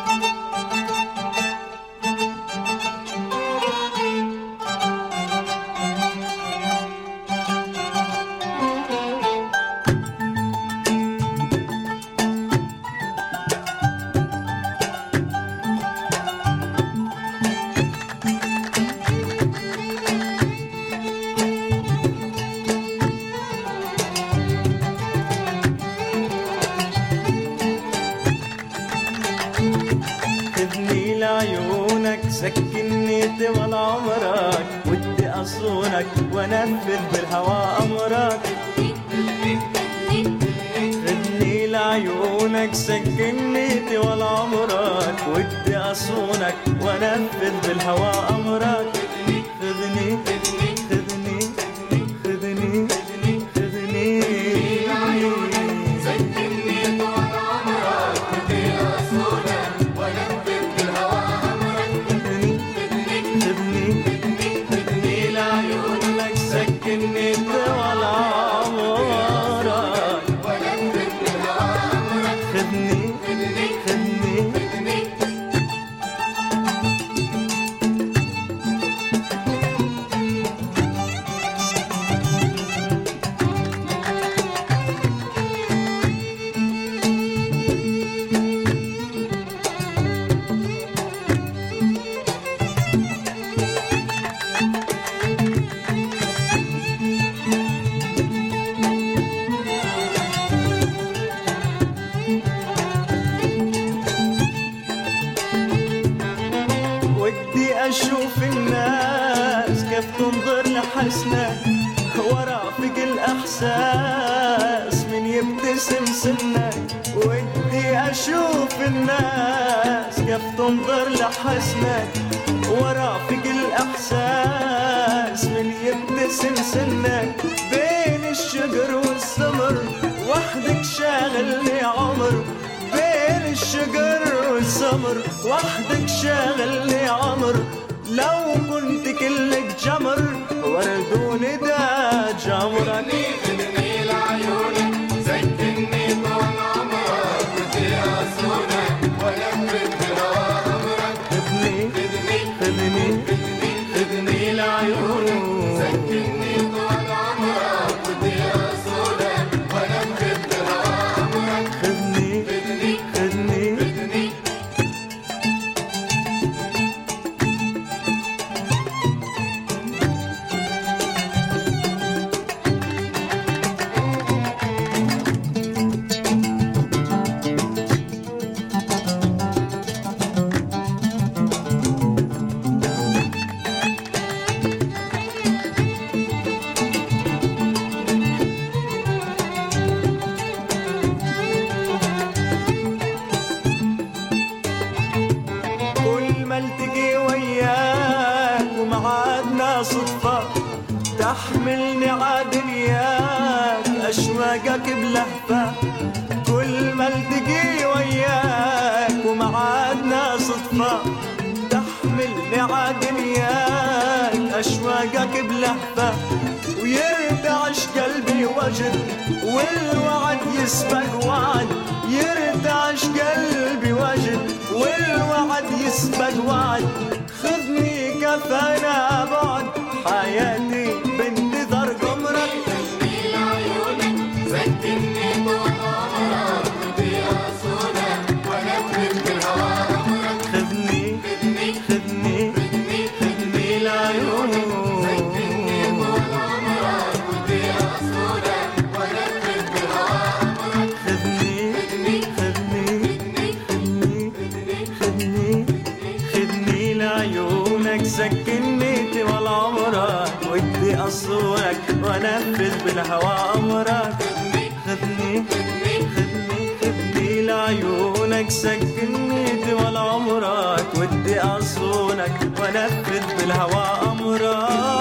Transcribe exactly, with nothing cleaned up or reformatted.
عيونك سكنني طول عمرك، ودي أصونك وانفذ بالهوى أمرك. خدني لعيونك سكنني طول عمرك، ودي أصونك وانفذ بالهوى أمرك. خذني خذني خذني خذني خذني سكنني طول عمرك، ودي أصونك وانفذ بالهوى أمرك. خذني لعيونك سكنني طول عمرك، وانفذ بالهوى أمرك. خذني خذني خذني خذني ودي أشوف الناس كيف تنظر لحسنك، ورافق الأحساس من يبتسم سنك. ودي أشوف الناس كيف تنظر لحسنك، ورافق الأحساس من يبتسم سنك. بين الشجر والسمر وحدك شاغلني عمر، بين الشجر والسمر وحدك شاغلني عمر. لو كنت كلك جمر ورد وندى جمرك. خذني لعيونك سكنني طول عمرك، ودي أصونك وانفذ بالهوى أمرك. خذني خذني خذني خذني لعيونك سكنني طول عمرك، ودي أصونك وانفذ بالهوى أمرك. خذني خذني خذني خذني كل ما التقي وياك ومعادنا صدفة، تحملني عادنياك أشواقك بلهفة. كل ما التقي وياك ومعادنا صدفة، تحملني عادنياك أشواقك بلهفة. ويرتعش قلبي وجد والوعد يسبق وعد، يرتعش قلبي وجد والوعد يسبق وعد. خذني كفانا بعد حياتي بانتظار قمرك. خذني لعيونك سكنني طول عمرك، ودي أصونك وانفذ بالهوى أمرك. خذني خذني خذني خذني خذني لعيونك سكنني طول عمرك، ودي أصونك وانفذ بالهوى أمرك. خذني خذني خذني خذني خذني خذني لعيونك سكنني طول عمرك، ودي أصونك وانفذ بالهوى أمرك. خذني خذني خذني لعيونك سكنني طول عمرك، ودي أصونك وانفذ بالهوى أمرك.